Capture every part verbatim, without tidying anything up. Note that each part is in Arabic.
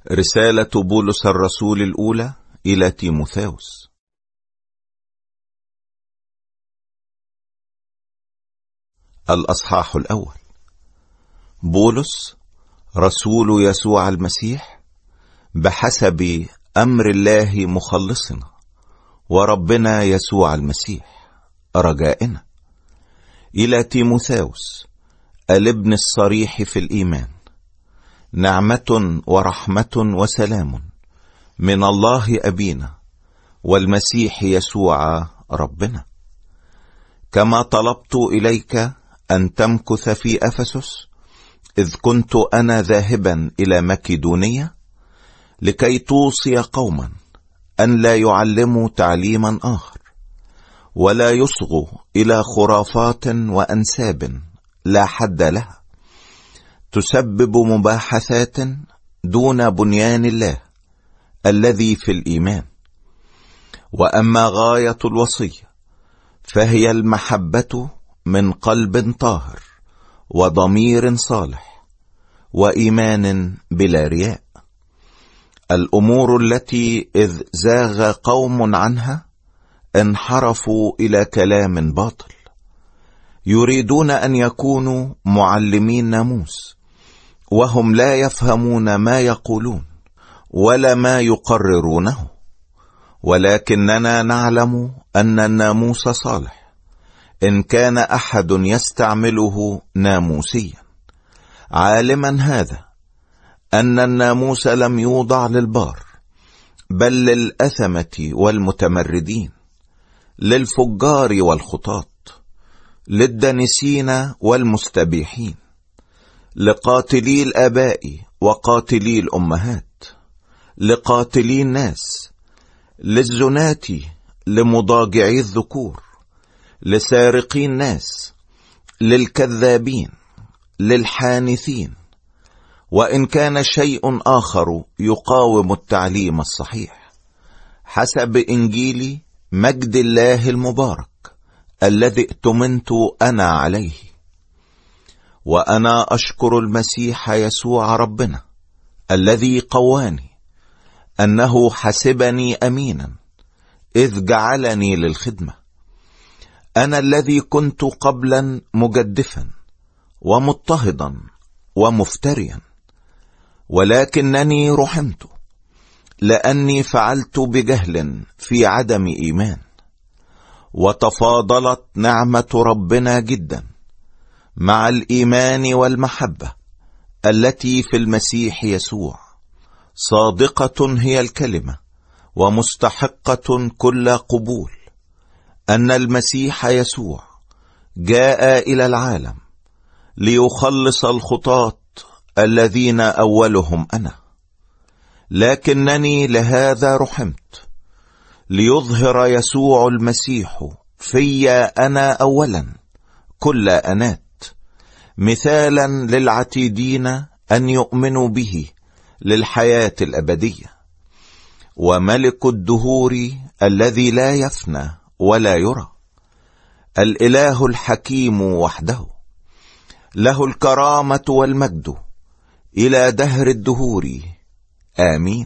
رسالة بولس الرسول الأولى إلى تيموثاوس. الأصحاح الأول. بولس رسول يسوع المسيح بحسب أمر الله مخلصنا وربنا يسوع المسيح رجائنا، إلى تيموثاوس الابن الصريح في الإيمان، نعمة ورحمة وسلام من الله أبينا والمسيح يسوع ربنا. كما طلبت إليك أن تمكث في أفسس إذ كنت أنا ذاهبا إلى مكدونية، لكي توصي قوما أن لا يعلموا تعليما آخر ولا يصغوا إلى خرافات وأنساب لا حد لها، تسبب مباحثات دون بنيان الله الذي في الإيمان. وأما غاية الوصية فهي المحبة من قلب طاهر وضمير صالح وإيمان بلا رياء. الأمور التي إذ زاغ قوم عنها انحرفوا إلى كلام باطل، يريدون أن يكونوا معلمين ناموس وهم لا يفهمون ما يقولون ولا ما يقررونه. ولكننا نعلم أن الناموس صالح إن كان أحد يستعمله ناموسيا، عالما هذا أن الناموس لم يوضع للبار بل للأثمة والمتمردين، للفجار والخطاة، للدنسين والمستبيحين، لقاتلي الآباء وقاتلي الأمهات، لقاتلي الناس، للزنات، لمضاجعي الذكور، لسارقي الناس، للكذابين، للحانثين، وإن كان شيء آخر يقاوم التعليم الصحيح حسب إنجيل مجد الله المبارك الذي ائتمنت أنا عليه. وأنا أشكر المسيح يسوع ربنا الذي قواني أنه حسبني أمينا إذ جعلني للخدمة، أنا الذي كنت قبلا مجدفا ومضطهدا ومفتريا، ولكنني رحمت لأني فعلت بجهل في عدم إيمان. وتفاضلت نعمة ربنا جدا مع الإيمان والمحبة التي في المسيح يسوع، صادقة هي الكلمة ومستحقة كل قبول، أن المسيح يسوع جاء إلى العالم ليخلص الخطاة الذين أولهم أنا، لكنني لهذا رحمت، ليظهر يسوع المسيح في أنا أولا كل أنات، مثالا للعتيدين أن يؤمنوا به للحياة الأبدية. وملك الدهور الذي لا يفنى ولا يرى، الإله الحكيم وحده، له الكرامة والمجد إلى دهر الدهور، آمين.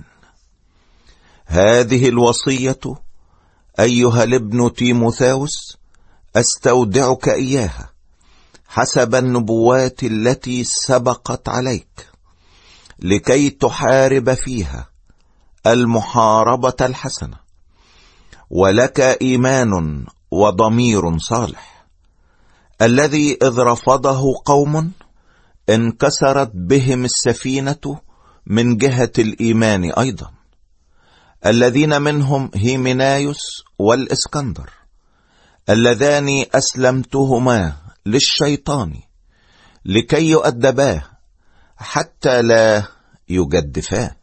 هذه الوصية أيها الابن تيموثاوس أستودعك إياها حسب النبوات التي سبقت عليك، لكي تحارب فيها المحاربة الحسنة، ولك إيمان وضمير صالح، الذي إذ رفضه قوم انكسرت بهم السفينة من جهة الإيمان أيضا، الذين منهم هيمنايوس والإسكندر، اللذان أسلمتهما للشيطان لكي يؤدباه حتى لا يجدفاه.